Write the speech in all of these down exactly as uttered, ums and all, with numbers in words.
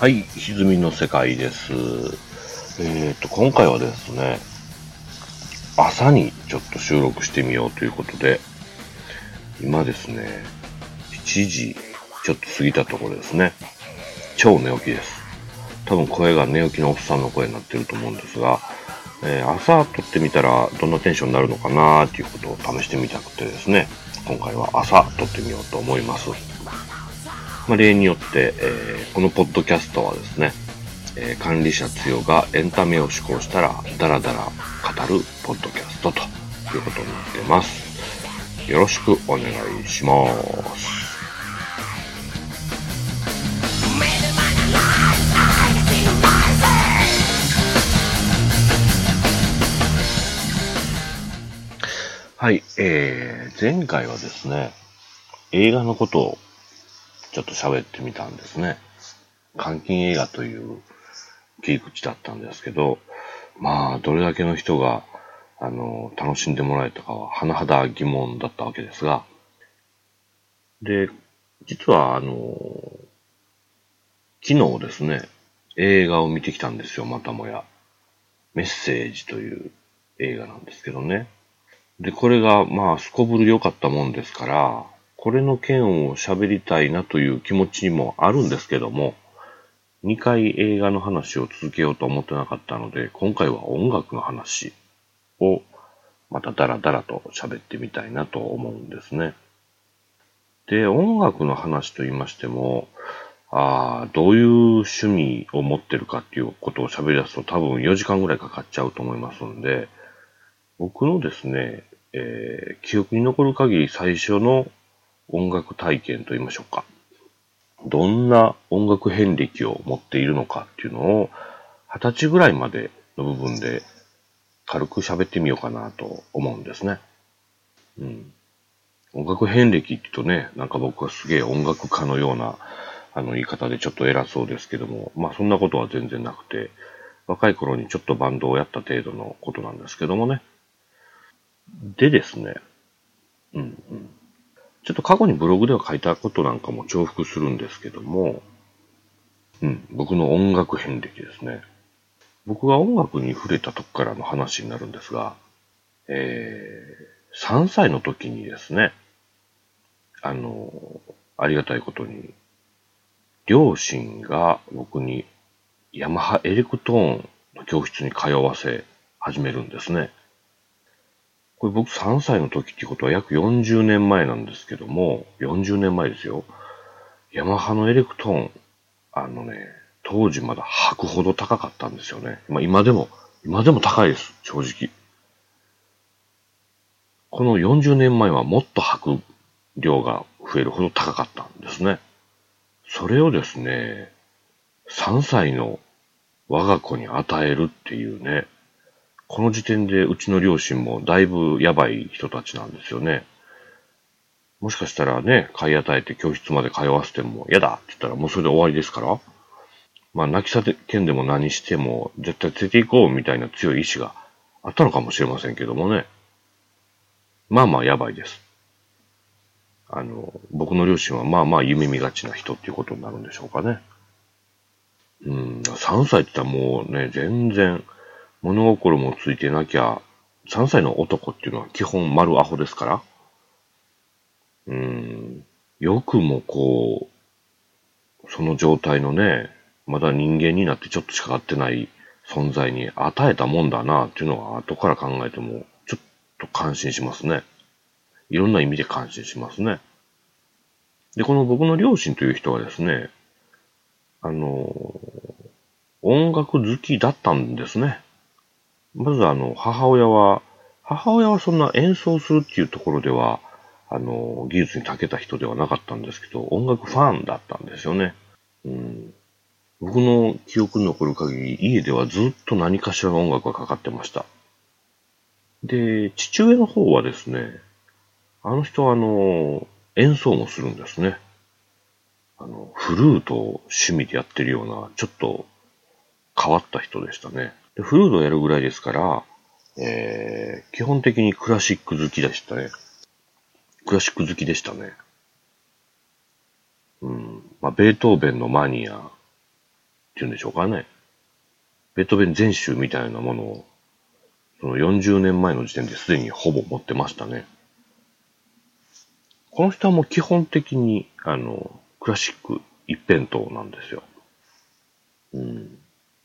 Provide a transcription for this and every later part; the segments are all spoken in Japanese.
はい、歪みの世界です。えっと、今回はですね、朝にちょっと収録してみようということで、今ですね、しちじちょっと過ぎたところですね。超寝起きです。多分声が寝起きのおっさんの声になってると思うんですが、えー朝撮ってみたらどんなテンションになるのかなーっていうことを試してみたくてですね、今回は朝撮ってみようと思います。まあ、例によって、えーこのポッドキャストはですね、えー管理者つよがエンタメを志向したらダラダラ語るポッドキャストということになってます。よろしくお願いします。はい、えー、前回はですね、映画のことをちょっと喋ってみたんですね。監禁映画という切り口だったんですけど、まあ、どれだけの人が、あの、楽しんでもらえたかは、甚だ疑問だったわけですが、で、実は、あの、昨日ですね、映画を見てきたんですよ、またもや。メッセージという映画なんですけどね。で、これが、まあ、すこぶる良かったもんですから、これの件を喋りたいなという気持ちにもあるんですけども、にかい映画の話を続けようと思ってなかったので、今回は音楽の話をまたダラダラと喋ってみたいなと思うんですね。で、音楽の話と言いましても、あどういう趣味を持ってるかっていうことを喋り出すと多分よじかんぐらいかかっちゃうと思いますんで、僕のですね、えー記憶に残る限り最初の音楽体験と言いましょうか。どんな音楽遍歴を持っているのかっていうのを、はたちぐらいまでの部分で軽く喋ってみようかなと思うんですね。うん。音楽遍歴って言うとね、なんか僕はすげえ音楽家のようなあの言い方でちょっと偉そうですけども、まあそんなことは全然なくて、若い頃にちょっとバンドをやった程度のことなんですけどもね。でですね、うんうん。ちょっと過去にブログでは書いたことなんかも重複するんですけども、うん、僕の音楽遍歴ですね。僕が音楽に触れたとこからの話になるんですが、えー、さんさいの時にですね、あの、ありがたいことに、両親が僕にヤマハエレクトーンの教室に通わせ始めるんですね。これ僕さんさいの時っていうことは約よんじゅうねんまえなんですけども、よんじゅうねんまえですよ。ヤマハのエレクトーン、あのね、当時まだ履くほど高かったんですよね。まあ今でも、今でも高いです、正直。このよんじゅうねんまえはもっと履く量が増えるほど高かったんですね。それをですね、さんさいの我が子に与えるっていうね、この時点でうちの両親もだいぶやばい人たちなんですよね。もしかしたらね、買い与えて教室まで通わせても嫌だって言ったらもうそれで終わりですから。まあ泣き叫んでも何しても絶対連れて行こうみたいな強い意志があったのかもしれませんけどもね。まあまあやばいです。あの、僕の両親はまあまあ夢見がちな人っていうことになるんでしょうかね。うん、さんさいって言ったらもうね、全然物心もついてなきゃ、さんさいの男っていうのは基本丸アホですから、うん、よくもこう、その状態のね、まだ人間になってちょっとしか会ってない存在に与えたもんだなっていうのは後から考えてもちょっと感心しますね。いろんな意味で感心しますね。で、この僕の両親という人はですね、あの、音楽好きだったんですね。まずあの、母親は、母親はそんな演奏するっていうところでは、あの、技術に長けた人ではなかったんですけど、音楽ファンだったんですよね。うん、僕の記憶に残る限り、家ではずっと何かしらの音楽がかかってました。で、父親の方はですね、あの人はあの、演奏もするんですね。あの、フルートを趣味でやってるような、ちょっと変わった人でしたね。でフルートをやるぐらいですから、えー、基本的にクラシック好きでしたね。クラシック好きでしたね。うん。まあ、ベートーベンのマニア、 ていうんでしょうかね。ベートーベン全集みたいなものを、そのよんじゅうねんまえの時点ですでにほぼ持ってましたね。この人はもう基本的に、あの、クラシック一辺倒なんですよ。うん。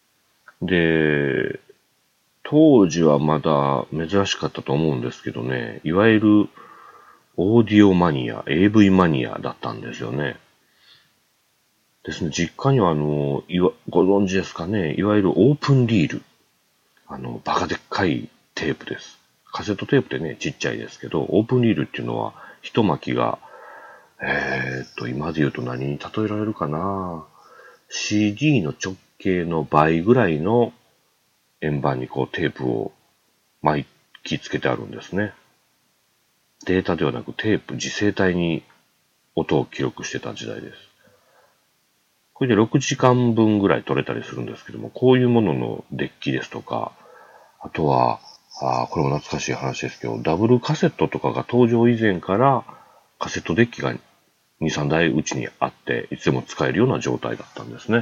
で、当時はまだ珍しかったと思うんですけどね、いわゆるオーディオマニア、エーブイ マニアだったんですよね。ですね、実家にはあの、いわ、ご存知ですかね、いわゆるオープンリール。あの、バカでっかいテープです。カセットテープってね、ちっちゃいですけど、オープンリールっていうのは、一巻きが、えーっと、今で言うと何に例えられるかな シーディー の直径の倍ぐらいの円盤にこうテープを巻きつけてあるんですね。データではなくテープ、磁性体に音を記録してた時代です。これでろくじかんぶんぐらい取れたりするんですけども、こういうもののデッキですとか、あとは、あこれも懐かしい話ですけど、ダブルカセットとかが登場以前からカセットデッキがに、さんだいうちにあって、いつでも使えるような状態だったんですね。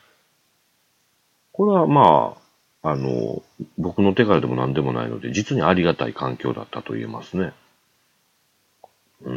これはまあ、あの、僕の手からでも何でもないので、実にありがたい環境だったと言えますね。うん。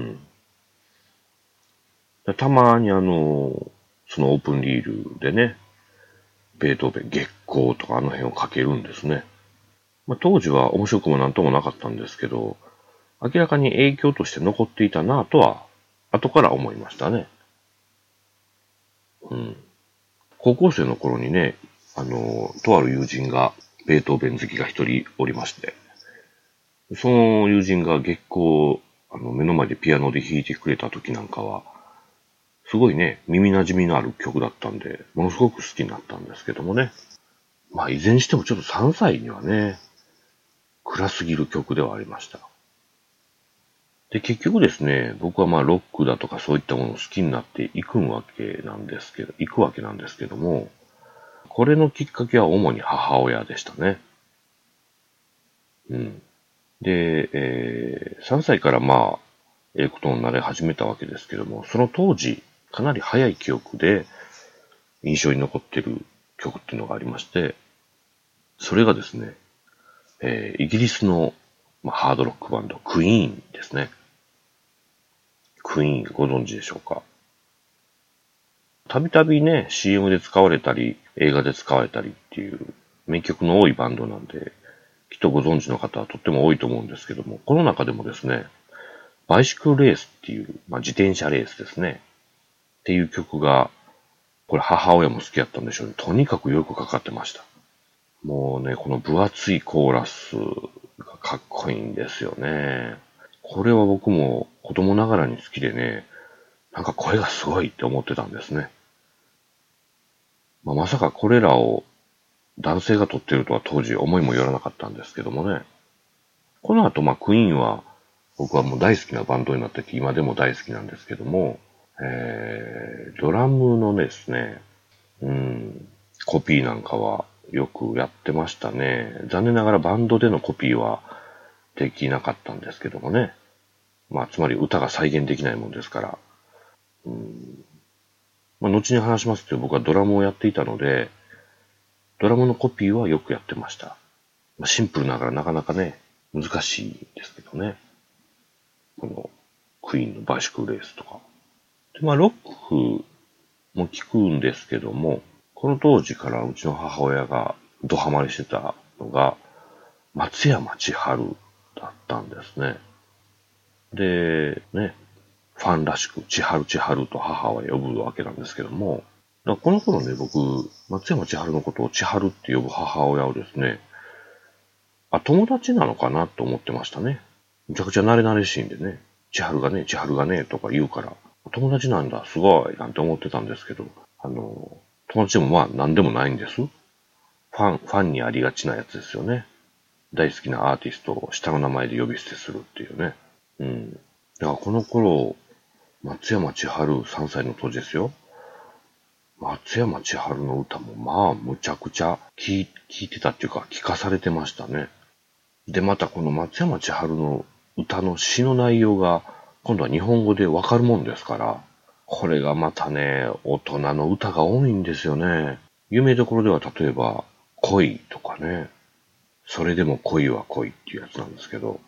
たまにあの、そのオープンリールでね、ベートーベン月光とかあの辺をかけるんですね。まあ、当時は面白くもなんともなかったんですけど、明らかに影響として残っていたなとは、後から思いましたね。うん。高校生の頃にね、あの、とある友人が、ベートーベン好きが一人おりまして、その友人が月光をあの目の前でピアノで弾いてくれた時なんかは、すごいね、耳馴染みのある曲だったんで、ものすごく好きになったんですけどもね。まあ、いずれにしてもちょっとさんさいにはね、暗すぎる曲ではありました。で、結局ですね、僕はまあ、ロックだとかそういったものを好きになっていくわけなんですけど、いくわけなんですけども、これのきっかけは主に母親でしたね。うん。で、えー、さんさいからまあ、ええことになれ始めたわけですけども、その当時、かなり早い記憶で印象に残っている曲っていうのがありまして、それがですね、えー、イギリスの、まあ、ハードロックバンド、クイーンですね。クイーンご存知でしょうか。たびたびね、シーエム で使われたり、映画で使われたりっていう名曲の多いバンドなんで、きっとご存知の方はとっても多いと思うんですけども、この中でもですね、バイシクルレースっていう、まあ、自転車レースですね。っていう曲が、これ母親も好きだったんでしょうね。とにかくよくかかってました。もうね、この分厚いコーラスがかっこいいんですよね。これは僕も子供ながらに好きでね、なんか声がすごいって思ってたんですね。まあ、まさかこれらを男性が撮ってるとは当時思いもよらなかったんですけどもね。この後、まあ、クイーンは僕はもう大好きなバンドになってて今でも大好きなんですけども、えー、ドラムのですね、うん、コピーなんかはよくやってましたね。残念ながらバンドでのコピーはできなかったんですけどもね。まあ、つまり歌が再現できないもんですから。うんまあ、後に話しますけど僕はドラムをやっていたので、ドラムのコピーはよくやってました。まあ、シンプルながらなかなかね、難しいですけどね。このクイーンのバイシクルレースとか。でまあ、ロックも聞くんですけども、この当時からうちの母親がドハマりしてたのが、松山千春だったんですね。で、ね、ファンらしく千春千春と母は呼ぶわけなんですけども、だからこの頃ね、僕、松山千春のことを千春って呼ぶ母親をですね、あ、友達なのかなと思ってましたね。めちゃくちゃ慣れ慣れしいんでね、千春がね、千春がね、とか言うから、友達なんだ、すごい、なんて思ってたんですけど、あの、友達でもまあ何でもないんです。ファン、ファンにありがちなやつですよね。大好きなアーティストを下の名前で呼び捨てするっていうね。うん。だからこの頃、松山千春さんさいの当時ですよ。松山千春の歌もまあむちゃくちゃ聞いてたっていうか聞かされてましたね。で、またこの松山千春の歌の詩の内容が今度は日本語でわかるもんですから、これがまたね、大人の歌が多いんですよね。 有名どころでは例えば、恋とかね、それでも恋は恋っていうやつなんですけど、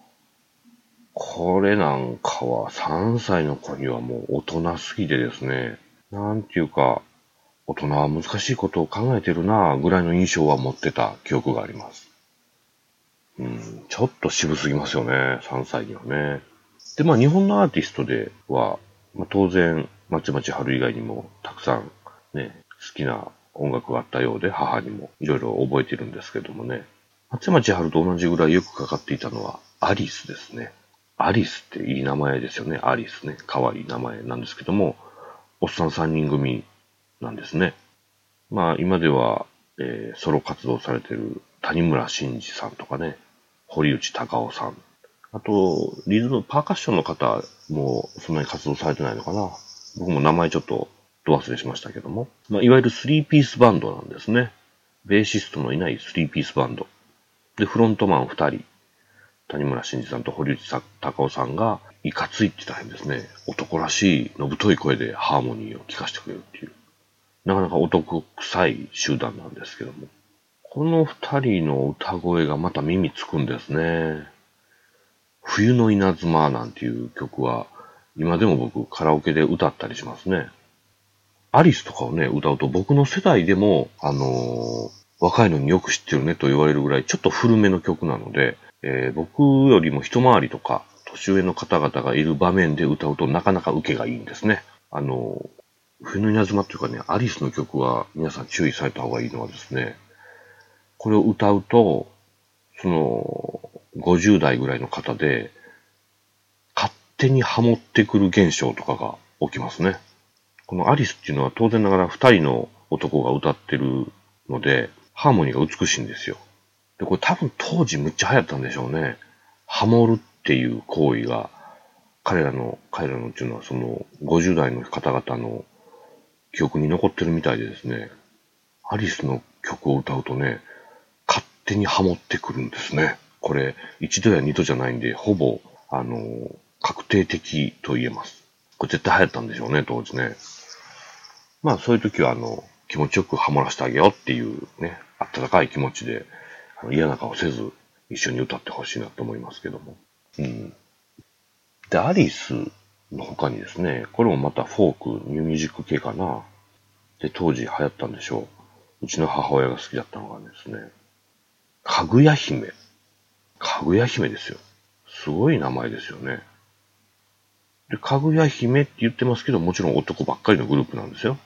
これなんかはさんさいの子にはもう大人すぎてですね、なんていうか、大人は難しいことを考えてるなぁぐらいの印象は持ってた記憶があります。うん、ちょっと渋すぎますよね、さんさいにはね。で、まあ日本のアーティストでは、まあ、当然、まちまち春以外にもたくさんね、好きな音楽があったようで、母にもいろいろ覚えてるんですけどもね。松山千春と同じぐらいよくかかっていたのはアリスですね。アリスっていい名前ですよね。アリスね。可愛い名前なんですけども、おっさんさんにん組なんですね。まあ今では、えーソロ活動されている谷村新司さんとかね、堀内孝雄さん。あと、リズム、パーカッションの方もそんなに活動されてないのかな。僕も名前ちょっとど忘れしましたけども。まあ、いわゆるスリーピースバンドなんですね。ベーシストのいないスリーピースバンド。で、フロントマンふたり。谷村新司さんと堀内孝雄さんが、いかついって大変ですね。男らしい、のぶとい声でハーモニーを聴かせてくれるっていう。なかなか男臭い集団なんですけども。この二人の歌声がまた耳つくんですね。冬の稲妻なんていう曲は、今でも僕カラオケで歌ったりしますね。アリスとかをね、歌うと僕の世代でも、あのー、若いのによく知ってるねと言われるぐらいちょっと古めの曲なので、えー、僕よりも一回りとか年上の方々がいる場面で歌うとなかなか受けがいいんですね。あのー、冬の稲妻っていうかね、アリスの曲は皆さん注意された方がいいのはですね、これを歌うと、その、ごじゅう代ぐらいの方で、勝手にハモってくる現象とかが起きますね。このアリスっていうのは当然ながら二人の男が歌ってるので、ハーモニーが美しいんですよ。で、これ多分当時むっちゃ流行ったんでしょうね。ハモるっていう行為が、彼らの、彼らのっていうのはそのごじゅう代の方々の記憶に残ってるみたいでですね、アリスの曲を歌うとね、勝手にハモってくるんですね。これ、一度や二度じゃないんで、ほぼ、あの、確定的と言えます。これ絶対流行ったんでしょうね、当時ね。まあ、そういう時は、あの、気持ちよくハモらせてあげようっていうね、温かい気持ちで、あの嫌な顔せず、一緒に歌ってほしいなと思いますけども。うん。で、アリスの他にですね、これもまたフォーク、ニューミュージック系かな。で、当時流行ったんでしょう。うちの母親が好きだったのがですね、かぐや姫。かぐや姫ですよ。すごい名前ですよね。で、かぐや姫って言ってますけど、もちろん男ばっかりのグループなんですよ。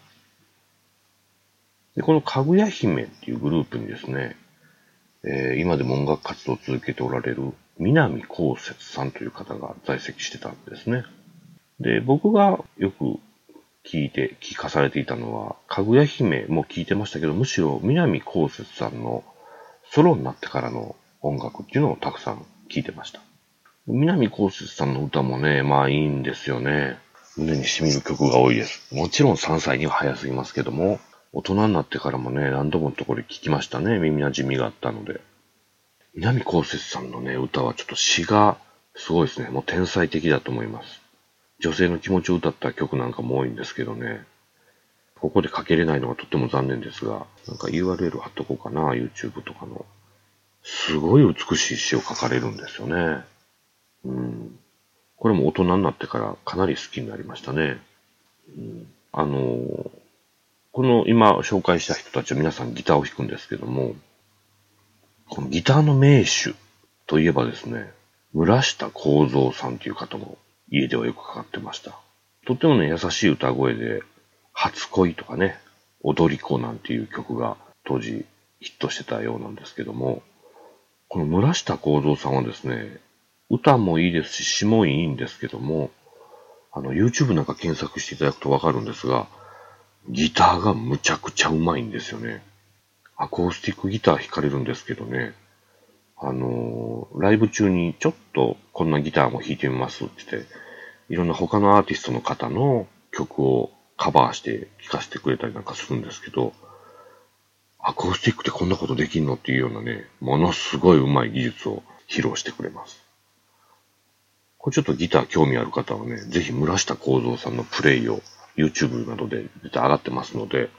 で、このかぐや姫っていうグループにですね、えー、今でも音楽活動を続けておられる南こうせつさんという方が在籍してたんですね。で、僕がよく聞いて、聞かされていたのは、かぐや姫も聞いてましたけど、むしろ南こうせつさんのソロになってからの音楽っていうのをたくさん聞いてました。南こうせつさんの歌もね、まあいいんですよね。胸に染みる曲が多いです。もちろんさんさいには早すぎますけども、大人になってからもね、何度ものところで聞きましたね。耳馴染みがあったので。南こうせつさんのね、歌はちょっと詩がすごいですね。もう天才的だと思います。女性の気持ちを歌った曲なんかも多いんですけどね。ここでかけれないのがとっても残念ですが、なんか ユーアールエル 貼っとこうかな、YouTube とかの。すごい美しい詩を書かれるんですよね。うん。これも大人になってからかなり好きになりましたね。うん、あのー、この今紹介した人たちは皆さんギターを弾くんですけども、このギターの名手といえばですね、村下幸三さんという方も家ではよくかかってました。とってもね、優しい歌声で、初恋とかね、踊り子なんていう曲が当時ヒットしてたようなんですけども、この村下幸三さんはですね、歌もいいですし、詩もいいんですけども、あの、YouTube なんか検索していただくとわかるんですが、ギターがむちゃくちゃうまいんですよね。アコースティックギター弾かれるんですけどね、あのー、ライブ中にちょっとこんなギターも弾いてみますって言って、いろんな他のアーティストの方の曲をカバーして聴かせてくれたりなんかするんですけど、アコースティックってこんなことできんのっていうようなね、ものすごい上手い技術を披露してくれます。これちょっとギター興味ある方はね、ぜひ村下幸三さんのプレイを YouTube などで上がってますので、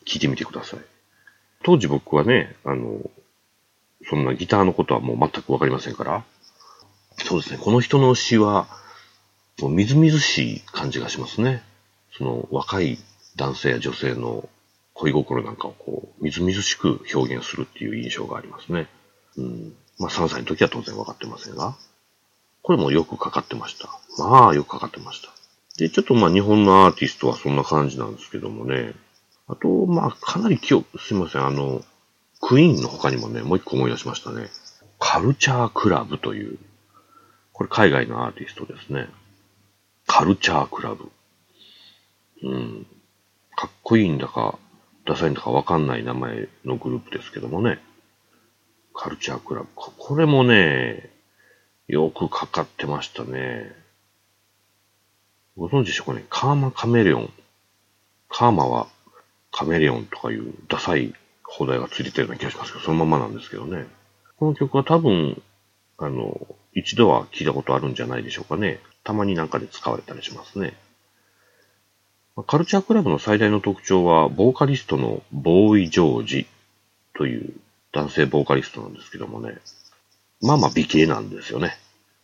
聞いてみてください。当時僕はね、あの、そんなギターのことはもう全くわかりませんから、そうですね、この人の詩は、もうみずみずしい感じがしますね。その若い男性や女性の恋心なんかをこう、みずみずしく表現するっていう印象がありますね。うん。まあさんさいの時は当然わかってませんが、これもよくかかってました。まあよくかかってました。で、ちょっとまあ日本のアーティストはそんな感じなんですけどもね。あと、まあかなり記憶、すいません、あの、クイーンの他にもね、もう一個思い出しましたね。カルチャークラブという、これ海外のアーティストですね。カルチャークラブ。うん。かっこいいんだか、ダサいんだかわかんない名前のグループですけどもね。カルチャークラブ。これもね、よくかかってましたね。ご存知でしょうかね。カーマカメレオン。カーマはカメレオンとかいうダサい放題がついてたような気がしますけど、そのままなんですけどね。この曲は多分、あの、一度は聞いたことあるんじゃないでしょうかね。たまになんかで使われたりしますね。カルチャークラブの最大の特徴は、ボーカリストのボーイ・ジョージという男性ボーカリストなんですけどもね。まあまあ美形なんですよね。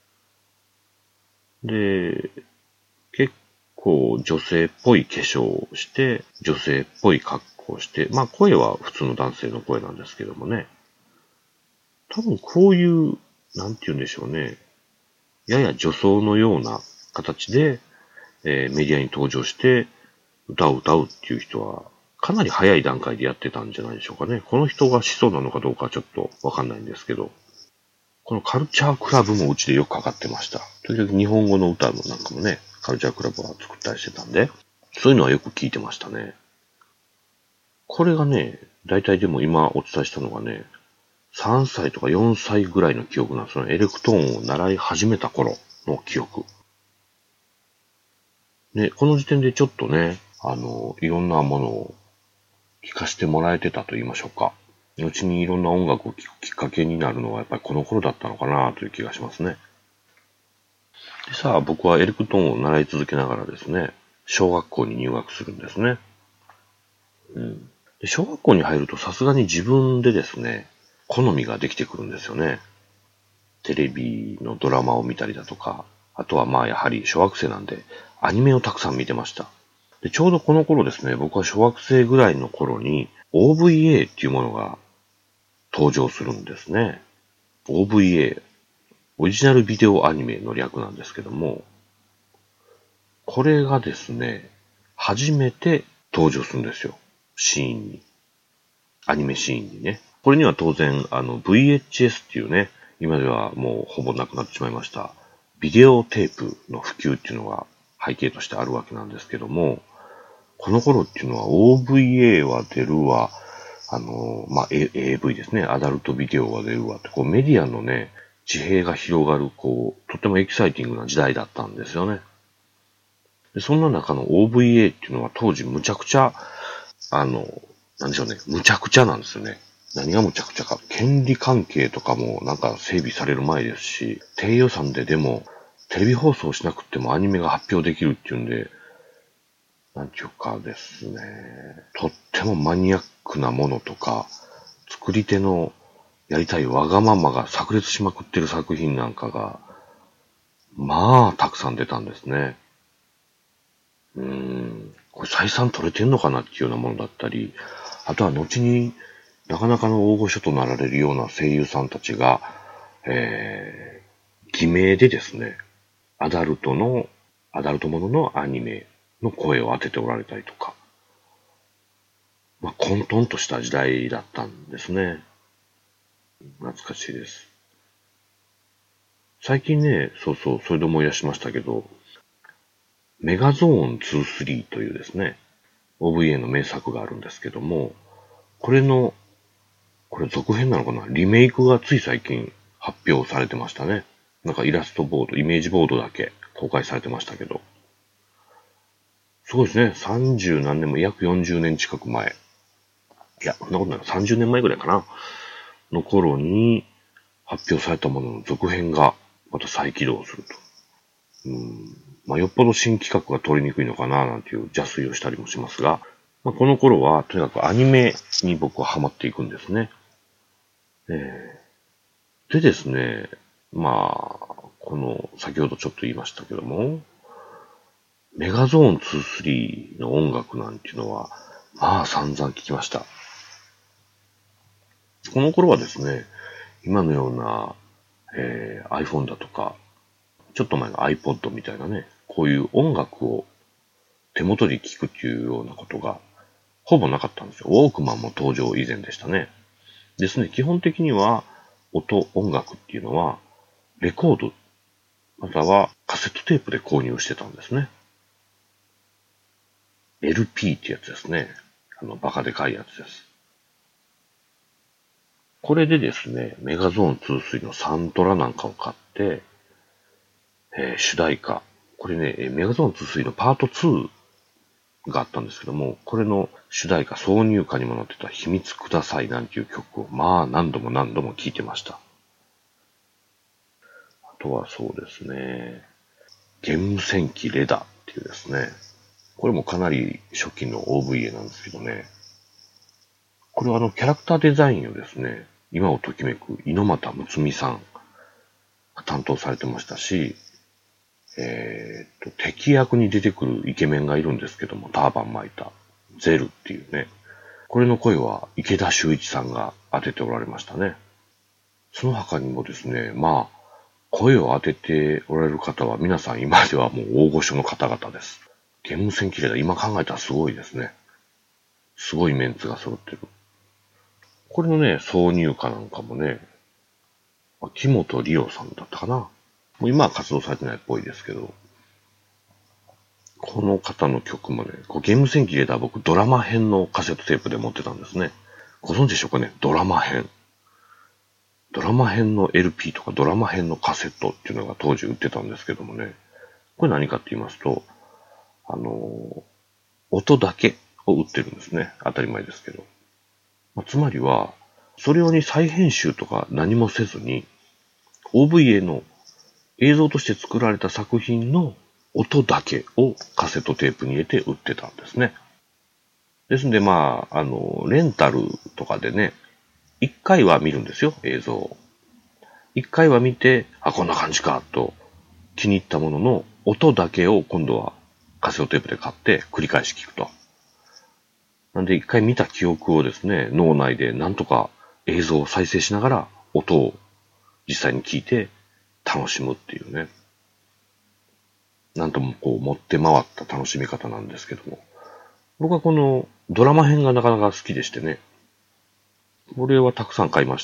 で、結構女性っぽい化粧をして、女性っぽい格好をして、まあ声は普通の男性の声なんですけどもね。多分こういう、なんて言うんでしょうね。やや女装のような形で、えーメディアに登場して歌を歌うっていう人は、かなり早い段階でやってたんじゃないでしょうかね。この人が子孫なのかどうかちょっとわかんないんですけど、このカルチャークラブもうちでよくかかってました。時々日本語の歌のなんかもね、カルチャークラブは作ったりしてたんで、そういうのはよく聞いてましたね。これがね、大体でも今お伝えしたのがね、さんさいとかよんさいぐらいの記憶なんですよね。エレクトーンを習い始めた頃の記憶。ね、この時点でちょっとね、あの、いろんなものを聞かせてもらえてたと言いましょうか。後にいろんな音楽を聴くきっかけになるのはやっぱりこの頃だったのかなという気がしますね。でさあ、僕はエレクトーンを習い続けながらですね、小学校に入学するんですね。うん、で小学校に入るとさすがに自分でですね、好みができてくるんですよね。テレビのドラマを見たりだとか、あとはまあやはり小学生なんでアニメをたくさん見てました。でちょうどこの頃ですね、僕は小学生ぐらいの頃に オーブイエー っていうものが登場するんですね。オーブイエー、オリジナルビデオアニメの略なんですけども、これがですね、初めて登場するんですよ。シーンに。アニメシーンにね。これには当然、あの、ブイエイチエス っていうね、今ではもうほぼなくなってしまいました。ビデオテープの普及っていうのが背景としてあるわけなんですけども、この頃っていうのは オーブイエー は出るわ、あの、まあ、エーブイ ですね、アダルトビデオは出るわって、こうメディアのね、地平が広がる、こう、とてもエキサイティングな時代だったんですよね。でそんな中の オーブイエー っていうのは当時むちゃくちゃ、あの、なんでしょうね、むちゃくちゃなんですよね。何がむちゃくちゃか。権利関係とかもなんか整備される前ですし、低予算ででもテレビ放送しなくてもアニメが発表できるっていうんで、なんていうかですね、とってもマニアックなものとか、作り手のやりたいわがままが炸裂しまくってる作品なんかが、まあ、たくさん出たんですね。うーん、これ採算取れてんのかなっていうようなものだったり、あとは後になかなかの大御所となられるような声優さんたちが、えー、偽名でですね、アダルトの、アダルトもののアニメの声を当てておられたりとか、まあ、混沌とした時代だったんですね。懐かしいです。最近ね、そうそう、それで思い出しましたけど、メガゾーンに、さんというですね、オーブイエー の名作があるんですけども、これの、これ続編なのかな、リメイクがつい最近発表されてましたね。なんかイラストボード、イメージボードだけ公開されてましたけど。すごいですね。さんじゅう何年も、約よんじゅうねん近く前。いや、そんなことない。さんじゅうねんまえぐらいかな。の頃に発表されたものの続編がまた再起動すると。うん、まあ、よっぽど新企画が取りにくいのかななんていう邪推をしたりもしますが、 まあ、この頃は、とにかくアニメに僕はハマっていくんですね。えー、でですね、まあ、この、先ほどちょっと言いましたけども、メガゾーンに、さんの音楽なんていうのは、まあ散々聞きました。この頃はですね、今のような、えー、iPhone だとか、ちょっと前の iPod みたいなね、こういう音楽を手元に聞くっていうようなことがほぼなかったんですよ。ウォークマンも登場以前でしたね。ですね、基本的には音、音楽っていうのはレコード、またはカセットテープで購入してたんですね。エルピー ってやつですね。あの、バカでかいやつです。これでですね、メガゾーンに、さんのサントラなんかを買って、えー、主題歌。これね、メガゾーンに、さんのパートにがあったんですけども、これの主題歌、挿入歌にも載ってた秘密くださいなんていう曲を、まあ何度も何度も聴いてました。あとはそうですね、ゲーム戦記レダっていうですね、これもかなり初期の オーブイエー なんですけどね、これはあのキャラクターデザインをですね、今をときめく猪俣睦美さんが担当されてましたし、えー、っと、敵役に出てくるイケメンがいるんですけども、ターバン巻いたゼルっていうね、これの声は池田修一さんが当てておられましたね。その他にもですね、まあ、声を当てておられる方は皆さん今ではもう大御所の方々です。ゲーム戦記レダ今考えたらすごいですね。すごいメンツが揃ってる。これのね、挿入歌なんかもね、木本理央さんだったかな。もう今は活動されてないっぽいですけど、この方の曲もね、ゲーム戦記レダ僕ドラマ編のカセットテープで持ってたんですね。ご存知でしょうかね、ドラマ編。ドラマ編の エルピー とかドラマ編のカセットっていうのが当時売ってたんですけどもね、これ何かって言いますと、あの、音だけを売ってるんですね。当たり前ですけど。まあ、つまりは、それ用に再編集とか何もせずに、オーブイエー の映像として作られた作品の音だけをカセットテープに入れて売ってたんですね。ですんで、まあ、あの、レンタルとかでね、一回は見るんですよ、映像を。一回は見て、あ、こんな感じか、と気に入ったものの、音だけを今度はカセットテープで買って繰り返し聞くと。なんで一回見た記憶をですね、脳内でなんとか映像を再生しながら音を実際に聞いて楽しむっていうね。なんともこう持って回った楽しみ方なんですけども。僕はこのドラマ編がなかなか好きでしてね。これはたくさん買いました。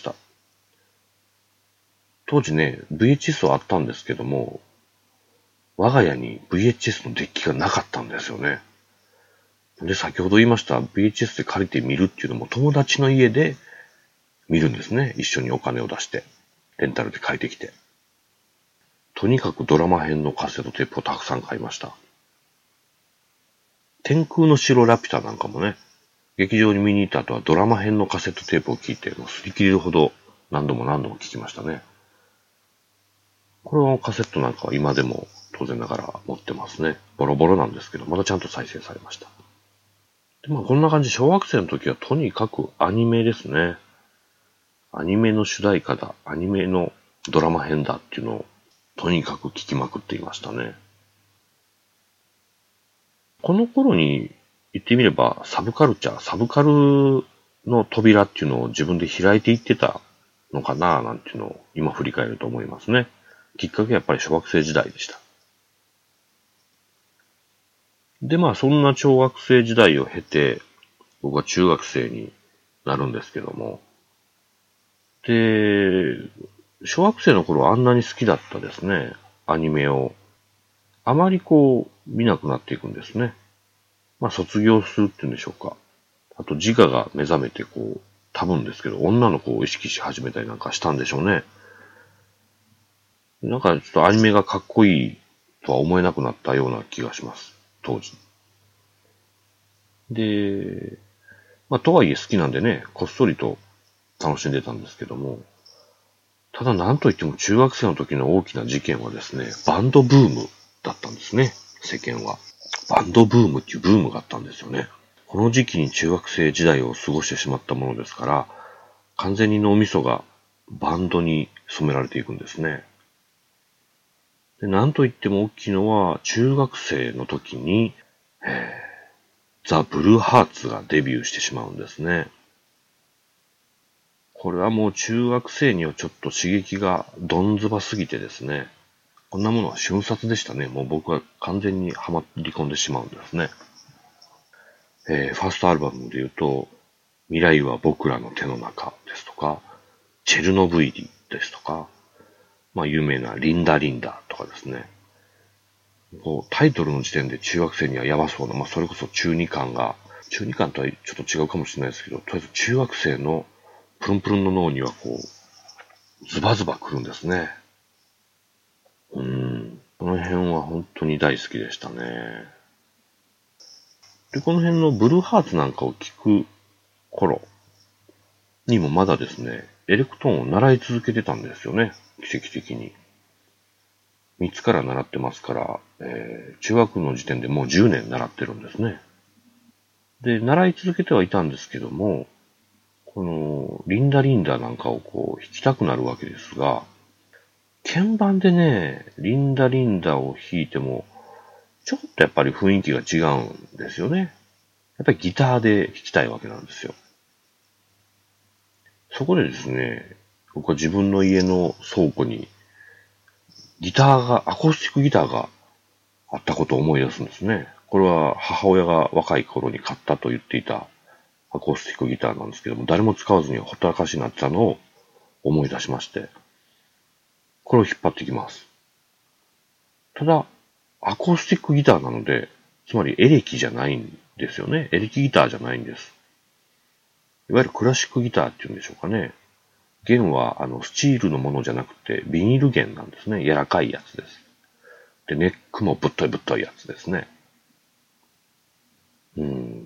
当時ね、ブイエイチエス はあったんですけども、我が家に ブイエイチエス のデッキがなかったんですよね。で、先ほど言いました ブイエイチエス で借りて見るっていうのも友達の家で見るんですね。一緒にお金を出して。レンタルで借りてきて。とにかくドラマ編のカセットテープをたくさん買いました。天空の城ラピュタなんかもね、劇場に見に行った後はドラマ編のカセットテープを聞いて、もう擦り切れるほど何度も何度も聞きましたね。このカセットなんかは今でも当然ながら持ってますね。ボロボロなんですけど、まだちゃんと再生されました。でまあこんな感じ、小学生の時はとにかくアニメですね。アニメの主題歌だ、アニメのドラマ編だっていうのをとにかく聞きまくっていましたね。この頃に言ってみればサブカルチャー、サブカルの扉っていうのを自分で開いていってたのかななんていうのを今振り返ると思いますね。きっかけはやっぱり小学生時代でした。でまあそんな小学生時代を経て僕は中学生になるんですけども、で、小学生の頃あんなに好きだったですね、アニメを。あまりこう、見なくなっていくんですね。まあ卒業するっていうんでしょうか。あと自我が目覚めてこう、多分ですけど、女の子を意識し始めたりなんかしたんでしょうね。なんかちょっとアニメがかっこいいとは思えなくなったような気がします。当時。で、まあとはいえ好きなんでね、こっそりと楽しんでたんですけども、ただ何といっても中学生の時の大きな事件はですね、バンドブームだったんですね、世間は。バンドブームっていうブームがあったんですよね。 この時期に中学生時代を過ごしてしまったものですから、完全に脳みそがバンドに染められていくんですね。で、なんといっても大きいのは、中学生の時に、ザ・ブルーハーツがデビューしてしまうんですね。これはもう中学生にはちょっと刺激がどんずばすぎてですね、こんなものは瞬殺でしたね。もう僕は完全にはまり込んでしまうんですね。えー、ファーストアルバムで言うと、未来は僕らの手の中ですとか、チェルノブイリですとか、まあ有名なリンダリンダとかですね。こうタイトルの時点で中学生にはやばそうな、まあそれこそ中二感が、中二感とはちょっと違うかもしれないですけど、とりあえず中学生のプルンプルンの脳にはこう、ズバズバ来るんですね。うん。この辺は本当に大好きでしたね。で、この辺のブルーハーツなんかを聞く頃にもまだですね、エレクトーンを習い続けてたんですよね。奇跡的に。みっつから習ってますから、えー、中学の時点でもうじゅうねん習ってるんですね。で、習い続けてはいたんですけども、この、リンダリンダなんかをこう弾きたくなるわけですが、鍵盤でね、リンダリンダを弾いても、ちょっとやっぱり雰囲気が違うんですよね。やっぱりギターで弾きたいわけなんですよ。そこでですね、僕は自分の家の倉庫にギターが、アコースティックギターがあったことを思い出すんですね。これは母親が若い頃に買ったと言っていたアコースティックギターなんですけども、誰も使わずにほったらかしになってたのを思い出しまして、これを引っ張ってきます。ただ、アコースティックギターなので、つまりエレキじゃないんですよね。エレキギターじゃないんです。いわゆるクラシックギターっていうんでしょうかね。弦はあのスチールのものじゃなくてビニール弦なんですね。柔らかいやつです。で、ネックもぶっといぶっといやつですね。うん。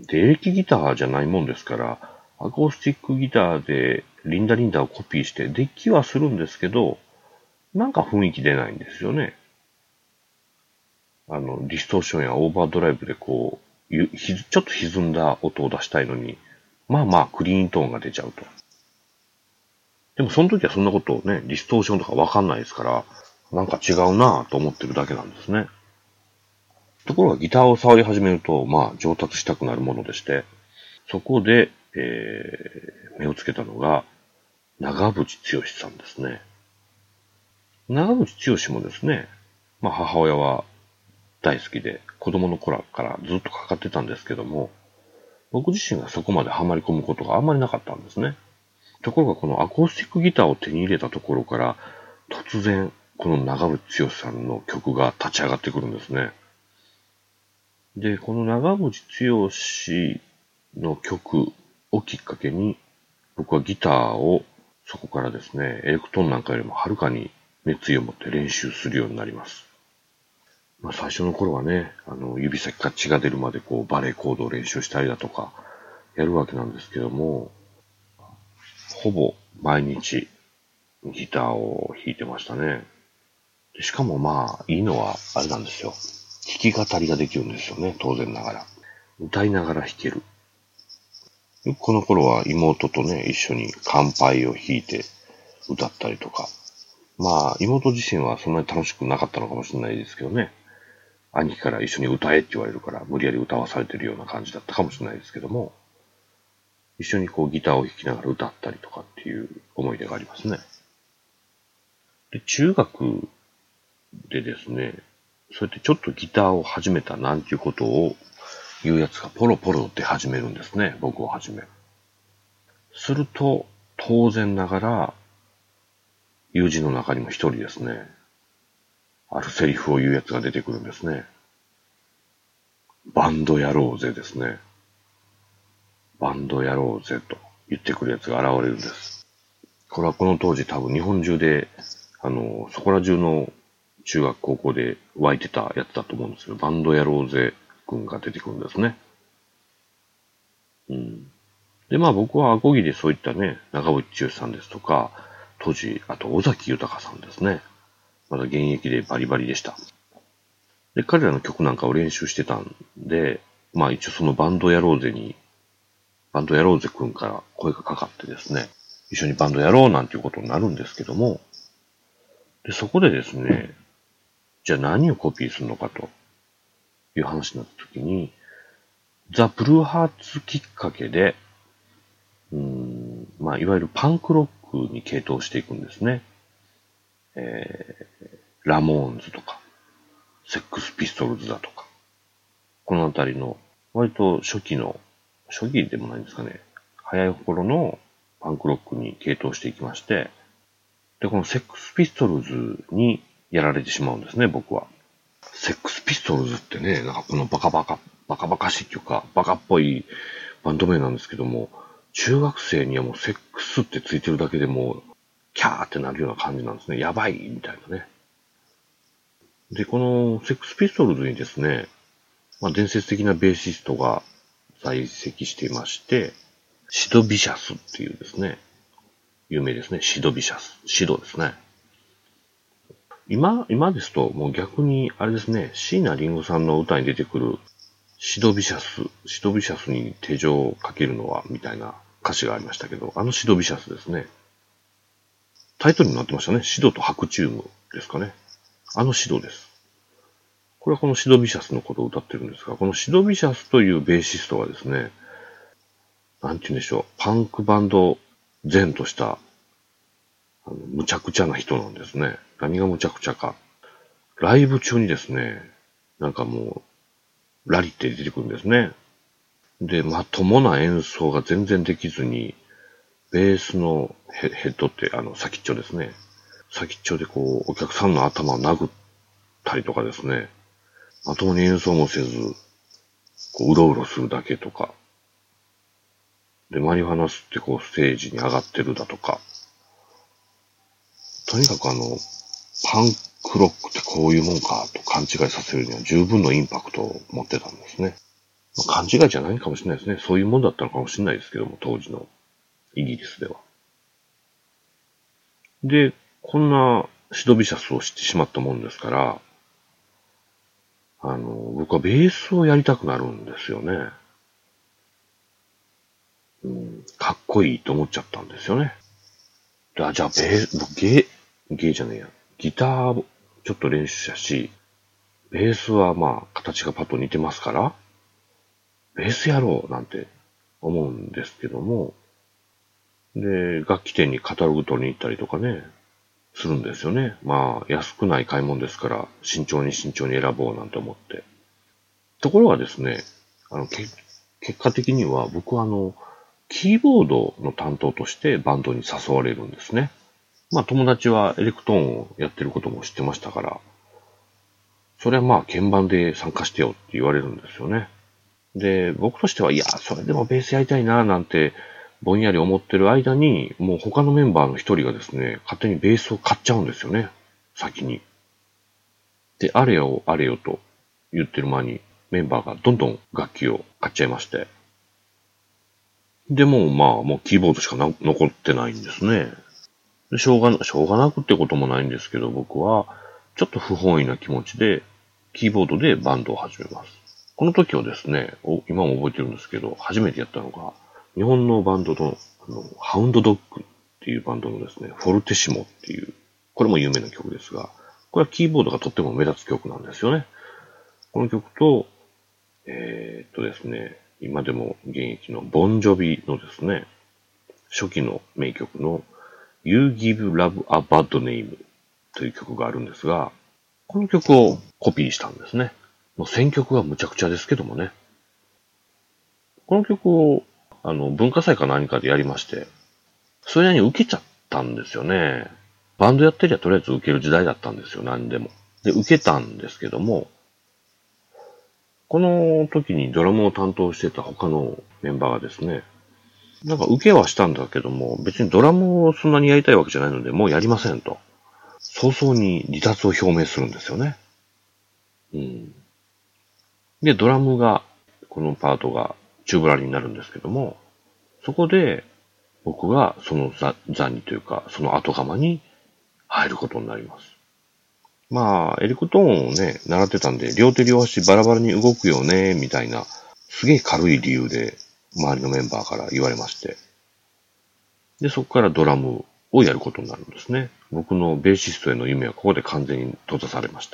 で、エレキギターじゃないもんですから、アコースティックギターでリンダリンダをコピーして、デッキはするんですけど、なんか雰囲気出ないんですよね。あの、ディストーションやオーバードライブでこう、ちょっと歪んだ音を出したいのに、まあまあクリーントーンが出ちゃうと。でもその時はそんなことをね、ディストーションとかわかんないですから、なんか違うなぁと思ってるだけなんですね。ところがギターを触り始めると、まあ上達したくなるものでして、そこで、えー、目をつけたのが、長渕剛さんですね。長渕剛もですね、まあ母親は大好きで、子供の頃からずっとかかってたんですけども、僕自身がそこまでハマり込むことがあんまりなかったんですね。ところがこのアコースティックギターを手に入れたところから、突然、この長渕剛さんの曲が立ち上がってくるんですね。で、この長渕剛の曲をきっかけに、僕はギターをそこからですね、エレクトーンなんかよりもはるかに熱意を持って練習するようになります。まあ最初の頃はね、あの、指先から血が出るまでこうバレーコードを練習したりだとか、やるわけなんですけども、ほぼ毎日ギターを弾いてましたね。しかもまあ、いいのはあれなんですよ。弾き語りができるんですよね、当然ながら。歌いながら弾ける。この頃は妹とね、一緒に乾杯を弾いて歌ったりとか。まあ、妹自身はそんなに楽しくなかったのかもしれないですけどね。兄貴から一緒に歌えって言われるから、無理やり歌わされてるような感じだったかもしれないですけども、一緒にこうギターを弾きながら歌ったりとかっていう思い出がありますね。で、中学でですね、そうやってちょっとギターを始めたなんていうことを言うやつがポロポロ出始めるんですね、僕をはじめ。すると、当然ながら、友人の中にも一人ですね、あるセリフを言うやつが出てくるんですね。バンドやろうぜですね。バンドやろうぜと言ってくるやつが現れるんです。これはこの当時多分日本中で、あの、そこら中の中学高校で湧いてたやつだと思うんですけど、バンドやろうぜ君が出てくるんですね。うん。で、まあ僕はアコギでそういったね、長渕剛さんですとか、当時、あと尾崎豊さんですね。まだ現役でバリバリでした。で、彼らの曲なんかを練習してたんで、 まあ一応そのバンドやろうぜに、バンドやろうぜくんから声がかかってですね、一緒にバンドやろうなんていうことになるんですけども、で、そこでですね、じゃあ何をコピーするのかという話になった時に、ザ・ブルーハーツきっかけで、うーん、まあいわゆるパンクロックに傾倒していくんですね。えー、ラモーンズとか、セックスピストルズだとか、このあたりの割と初期の、初期でもないんですかね、早い頃のパンクロックに傾倒していきまして、で、このセックスピストルズにやられてしまうんですね、僕は。セックスピストルズってね、なんかこのバカバカ、バカバカしいっていうか、バカっぽいバンド名なんですけども、中学生にはもうセックスってついてるだけでもう、キャーってなるような感じなんですね。やばいみたいなね。で、このセックスピストルズにですね、まあ、伝説的なベーシストが在籍していまして、シド・ビシャスっていうですね、有名ですね。シド・ビシャス。シドですね。今、今ですと、もう逆に、あれですね、椎名林檎さんの歌に出てくる、シド・ビシャス、シド・ビシャスに手錠をかけるのは、みたいな歌詞がありましたけど、あのシド・ビシャスですね。タイトルになってましたね。シドと白チュームですかね。あのシドです。これはこのシド・ビシャスのことを歌ってるんですが、このシド・ビシャスというベーシストがですね、なんて言うんでしょう、パンクバンド前とした、あのむちゃくちゃな人なんですね。何がむちゃくちゃか。ライブ中にですね、なんかもう、ラリって出てくるんですね。で、まともな演奏が全然できずに、ベースのヘヘッドって、あの、先っちょですね。先っちょでこう、お客さんの頭を殴ったりとかですね。まともに演奏もせず、こう、うろうろするだけとか。で、マリファナ吸ってこう、ステージに上がってるだとか。とにかくあの、パンクロックってこういうもんかと勘違いさせるには十分のインパクトを持ってたんですね。まあ、勘違いじゃないかもしれないですね。そういうもんだったのかもしれないですけども、当時のイギリスでは。で、こんなシドビシャスを知ってしまったもんですから、あの、僕はベースをやりたくなるんですよね。うん、かっこいいと思っちゃったんですよね。であじゃあ、ベース、僕ゲー、ゲーじゃねえや。ギターちょっと練習したし、ベースはまあ、形がパッと似てますから、ベースやろうなんて思うんですけども、で、楽器店にカタログ取りに行ったりとかね、するんですよね。まあ、安くない買い物ですから、慎重に慎重に選ぼうなんて思って。ところがですね、あの、け結果的には僕はあの、キーボードの担当としてバンドに誘われるんですね。まあ友達はエレクトーンをやってることも知ってましたから、それはまあ鍵盤で参加してよって言われるんですよね。で、僕としては、いや、それでもベースやりたいななんてぼんやり思ってる間に、もう他のメンバーの一人がですね、勝手にベースを買っちゃうんですよね。先に。で、あれよあれよと言ってる間にメンバーがどんどん楽器を買っちゃいまして。で、もうまあ、もうキーボードしかな残ってないんですね。でしょうがな、しょうがなくってこともないんですけど、僕はちょっと不本意な気持ちでキーボードでバンドを始めます。この時はですね、今も覚えてるんですけど、初めてやったのが、日本のバンドの、あの、ハウンドドッグっていうバンドのですね、フォルテシモっていう、これも有名な曲ですが、これはキーボードがとっても目立つ曲なんですよね。この曲と、えー、っとですね、今でも現役のボンジョビのですね、初期の名曲の You Give Love a Bad Name という曲があるんですが、この曲をコピーしたんですね。もう選曲はむちゃくちゃですけどもね。この曲を、あの、文化祭か何かでやりまして、それなりに受けちゃったんですよね。バンドやってりゃとりあえず受ける時代だったんですよ、何でも。で、受けたんですけども、この時にドラムを担当してた他のメンバーがですね、なんか受けはしたんだけども、別にドラムをそんなにやりたいわけじゃないので、もうやりませんと。早々に離脱を表明するんですよね。うん。で、ドラムが、このパートがチューブラリになるんですけども、そこで僕がその座座にというか、その後釜に入ることになります。まあ、エレクトーンをね、習ってたんで、両手両足バラバラに動くよね、みたいなすげえ軽い理由で周りのメンバーから言われまして。で、そこからドラムをやることになるんですね。僕のベーシストへの夢はここで完全に閉ざされました。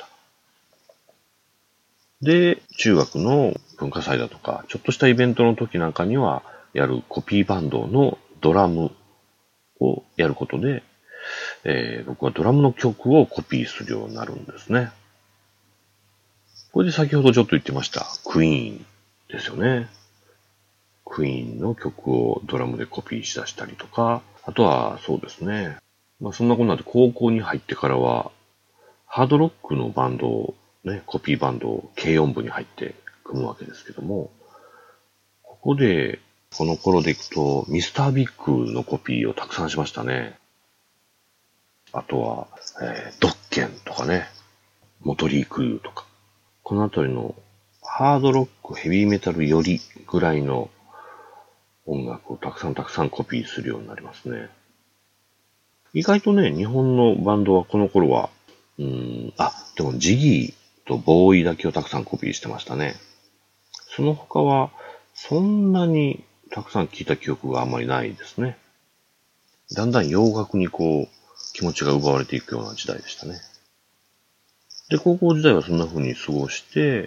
で、中学の文化祭だとか、ちょっとしたイベントの時なんかにはやるコピーバンドのドラムをやることで、えー、僕はドラムの曲をコピーするようになるんですね。これで先ほどちょっと言ってました、クイーンですよね。クイーンの曲をドラムでコピーしだしたりとか、あとはそうですね。まあそんなことなんで高校に入ってからは、ハードロックのバンドをね、コピーバンドを軽音部に入って組むわけですけども、ここで、この頃でいくと、ミスタービッグのコピーをたくさんしましたね。あとは、えー、ドッケンとかね、モトリークルーとか、このあたりのハードロック、ヘビーメタルよりぐらいの音楽をたくさんたくさんコピーするようになりますね。意外とね、日本のバンドはこの頃は、うーん、あ、でもジギーとボーイだけをたくさんコピーしてましたね。その他は、そんなにたくさん聴いた記憶があんまりないですね。だんだん洋楽にこう、気持ちが奪われていくような時代でしたね。で、高校時代はそんな風に過ごして、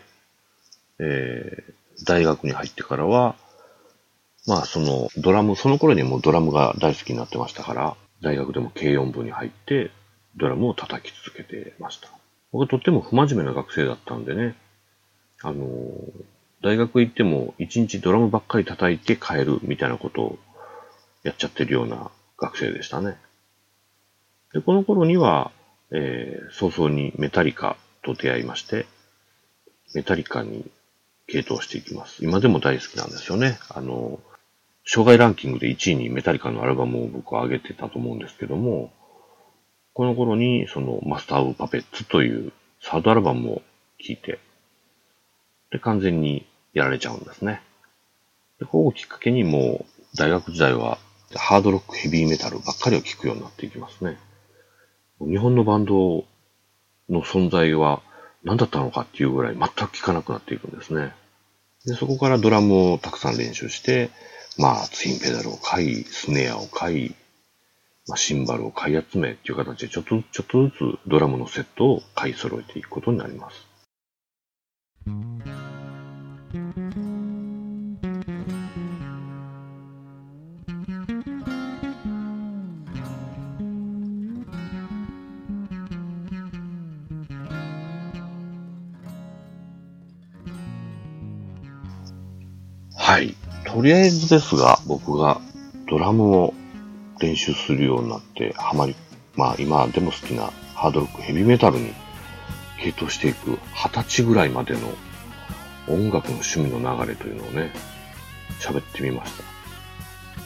えー、大学に入ってからは、まあそのドラム、その頃にもうドラムが大好きになってましたから、大学でも軽音部に入って、ドラムを叩き続けてました。僕はとっても不真面目な学生だったんでね、あのー、大学行っても一日ドラムばっかり叩いて帰るみたいなことをやっちゃってるような学生でしたね。で、この頃には、えー、早々にメタリカと出会いまして、メタリカに傾倒していきます。今でも大好きなんですよね。あの、障害ランキングでいちいにメタリカのアルバムを僕は上げてたと思うんですけども、この頃にそのマスター・オブ・パペッツというサードアルバムを聴いて、で、完全にやられちゃうんですね。で、ここをきっかけにもう大学時代はハードロック、ヘビーメタルばっかりを聴くようになっていきますね。日本のバンドの存在は何だったのかっていうぐらい全く聴かなくなっていくんですね。で、そこからドラムをたくさん練習して、まあ、ツインペダルを買い、スネアを買い、まあ、シンバルを買い集めっていう形でちょっとずつちょっとずつドラムのセットを買い揃えていくことになります。はい。とりあえずですが、僕がドラムを練習するようになってハマり、まあ今でも好きなハードロック、ヘビーメタルに傾倒していく二十歳ぐらいまでの音楽の趣味の流れというのをね、喋ってみました。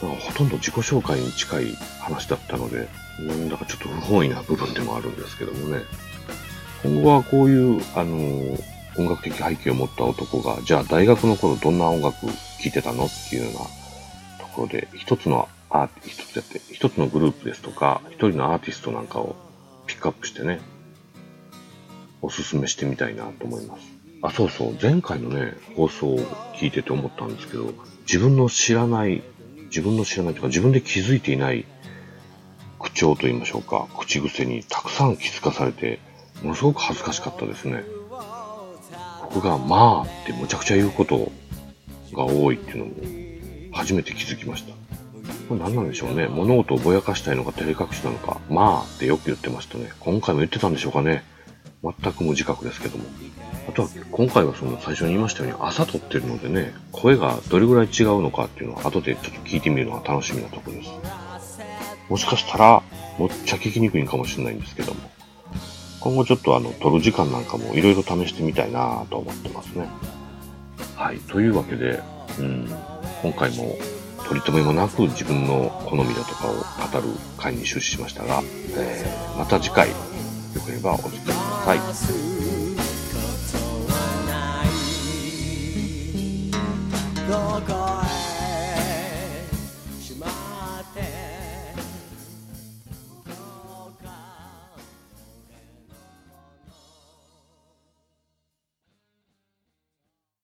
なんかほとんど自己紹介に近い話だったので、なんだかちょっと不本意な部分でもあるんですけどもね。今後はこういう、あのー、音楽的背景を持った男が、じゃあ大学の頃どんな音楽聴いてたのっていうようなところで、一つのアーティストやって、一つのグループですとか、一人のアーティストなんかをピックアップしてね、おすすめしてみたいなと思います。あ、そうそう、前回のね、放送を聞いてて思ったんですけど、自分の知らない、自分の知らないというか、自分で気づいていない口調と言いましょうか、口癖にたくさん気づかされて、ものすごく恥ずかしかったですね。僕がまあってむちゃくちゃ言うことが多いっていうのも初めて気づきました。これ何なんでしょうね。物事をぼやかしたいのか照れ隠しなのか、まあってよく言ってましたね。今回も言ってたんでしょうかね。全く無自覚ですけども。あとは今回はその最初に言いましたように朝撮ってるのでね、声がどれぐらい違うのかっていうのは後でちょっと聞いてみるのが楽しみなところです。もしかしたらもっちゃ聞きにくいかもしれないんですけども、今後ちょっとあの撮る時間なんかもいろいろ試してみたいなと思ってますね。はい、というわけで、うん、今回も取り留めもなく自分の好みだとかを語る回に終始しましたが、えー、また次回よければお付き合いください。